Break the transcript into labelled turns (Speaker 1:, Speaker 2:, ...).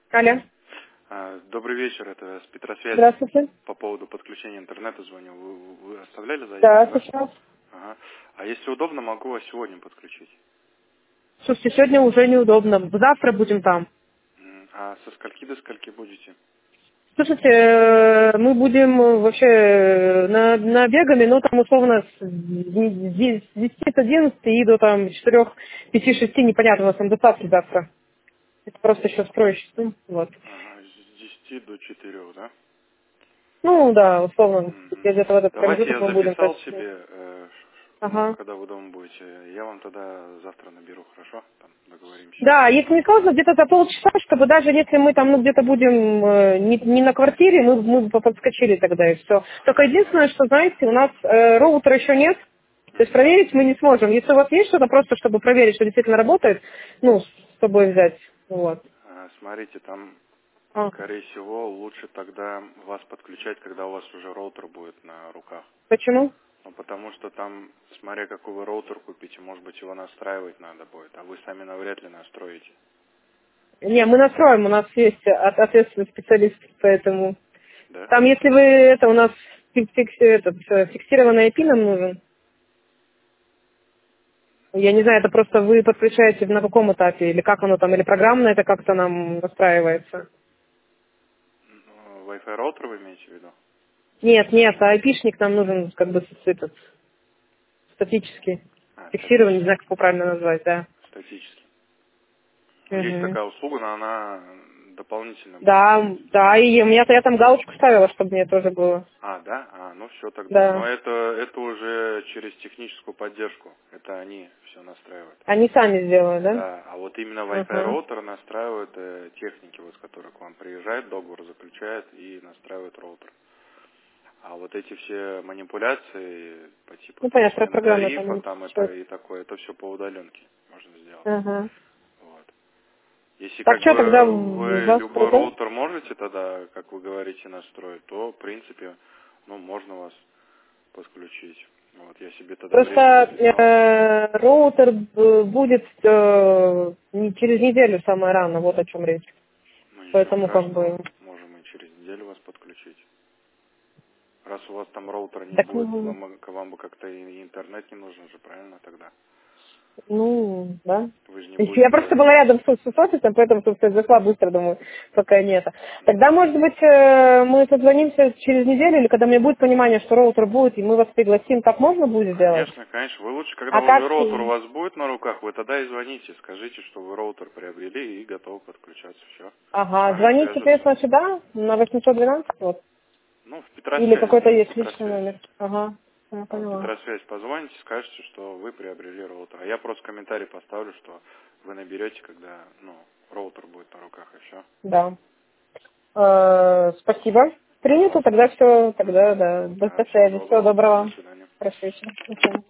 Speaker 1: Алло.
Speaker 2: Добрый вечер, это Спецсвязь.
Speaker 1: Здравствуйте.
Speaker 2: По поводу подключения интернета звоню. Вы оставляли заявку?
Speaker 1: Да, сейчас.
Speaker 2: Ага. А если удобно, могу вас сегодня подключить.
Speaker 1: Слушайте, сегодня уже неудобно. Завтра будем там.
Speaker 2: А со скольки до скольки будете?
Speaker 1: Слушайте, мы будем вообще на бегами, ну там условно с 10 до 11 и до там 4, 5, 6, непонятно, у нас там доставки завтра. Это просто еще строящийся. Вот.
Speaker 2: Ага, с 10 до 4, да?
Speaker 1: Ну да, условно, где-то в этот
Speaker 2: Давайте
Speaker 1: промежуток
Speaker 2: я
Speaker 1: мы будем. То
Speaker 2: записал
Speaker 1: есть,
Speaker 2: себе,
Speaker 1: ага.
Speaker 2: когда вы дома будете. Я вам тогда завтра наберу, хорошо? Там договоримся.
Speaker 1: Да, если не сложно, где-то за полчаса, чтобы даже если мы там где-то будем не на квартире, мы бы подскочили тогда и все. Только единственное, что, знаете, у нас роутера еще нет, то есть проверить мы не сможем. Если у вас есть что-то просто, чтобы проверить, что действительно работает, ну, с собой взять. Вот.
Speaker 2: Смотрите, там,
Speaker 1: А,
Speaker 2: скорее всего, лучше тогда вас подключать, когда у вас уже роутер будет на руках.
Speaker 1: почему?
Speaker 2: Ну, потому что там, смотря какой вы роутер купите, может быть, его настраивать надо будет, а вы сами навряд ли настроите.
Speaker 1: Не, мы настроим, у нас есть ответственный специалист, поэтому...
Speaker 2: Да?
Speaker 1: Там, если вы, это у нас фиксированный IP нам нужен. Я не знаю, это просто вы подключаете на каком этапе, или как оно там, или программно это как-то нам настраивается.
Speaker 2: Wi-Fi роутер вы имеете в виду?
Speaker 1: Нет, нет, а IP-шник нам нужен как бы этот, статический. Фиксированный, не
Speaker 2: Статически.
Speaker 1: знаю, как его правильно назвать, да.
Speaker 2: Статически. Есть
Speaker 1: Мгм.
Speaker 2: такая услуга, но она дополнительно будет
Speaker 1: Да,
Speaker 2: стоить.
Speaker 1: да, и у меня я там галочку ставила, чтобы мне тоже было.
Speaker 2: Да? Ну все тогда. Но
Speaker 1: Да.
Speaker 2: это уже через техническую поддержку. Это они все настраивают.
Speaker 1: Они сами сделают, да?
Speaker 2: Да, а вот именно Wi-Fi
Speaker 1: Ага.
Speaker 2: роутер настраивают техники, вот, которые к вам приезжают, договор заключают и настраивают роутер. А вот эти все манипуляции по типу
Speaker 1: Ну,
Speaker 2: там
Speaker 1: понятно,
Speaker 2: смены
Speaker 1: программа
Speaker 2: тарифа,
Speaker 1: там
Speaker 2: там
Speaker 1: всё.
Speaker 2: это и такое, это все по удаленке можно сделать.
Speaker 1: Ага.
Speaker 2: Вот. Если
Speaker 1: Так
Speaker 2: как
Speaker 1: что тогда
Speaker 2: бы вы
Speaker 1: завтра,
Speaker 2: любой
Speaker 1: да?
Speaker 2: роутер можете тогда, как вы говорите, настроить, то в принципе, можно вас подключить. Вот я себе тогда
Speaker 1: Просто
Speaker 2: время записал.
Speaker 1: роутер будет через неделю самое рано, вот о чем речь.
Speaker 2: Ну ничего
Speaker 1: Поэтому как
Speaker 2: страшного,
Speaker 1: бы...
Speaker 2: можем и через неделю вас подключить. Раз у вас там роутера не
Speaker 1: Так,
Speaker 2: будет, вам бы как-то и интернет не нужен же, правильно тогда?
Speaker 1: да.
Speaker 2: Вы же не
Speaker 1: Я просто
Speaker 2: будете...
Speaker 1: была рядом с офисом, поэтому, собственно, зашла быстро, думаю, пока нет. Тогда,
Speaker 2: Мгм.
Speaker 1: может быть, мы созвонимся через неделю, или когда мне будет понимание, что роутер будет, и мы вас пригласим, так можно будет сделать?
Speaker 2: Конечно, конечно. Вы лучше, когда
Speaker 1: А
Speaker 2: уже
Speaker 1: как...
Speaker 2: роутер у вас будет на руках, вы тогда и звоните, скажите, что вы роутер приобрели и готовы подключаться. Все. С
Speaker 1: Ага,
Speaker 2: вами
Speaker 1: звонить,
Speaker 2: свяжутся.
Speaker 1: соответственно, сюда, на 812, вот.
Speaker 2: Ну, в
Speaker 1: Или
Speaker 2: Петросвязь,
Speaker 1: какой-то есть личный
Speaker 2: Петросвязь.
Speaker 1: номер. Ага, я
Speaker 2: В
Speaker 1: поняла.
Speaker 2: Петросвязь позвоните, скажете, что вы приобрели роутер. А я просто комментарий поставлю, что вы наберете, когда, роутер будет на руках, и все.
Speaker 1: Да. Спасибо. Принято,
Speaker 2: Пожалуйста.
Speaker 1: тогда все, тогда, да. До
Speaker 2: Да, всего
Speaker 1: связи. Всего
Speaker 2: доброго. До
Speaker 1: доброго.
Speaker 2: свидания.
Speaker 1: Хорошего вечера. До свидания.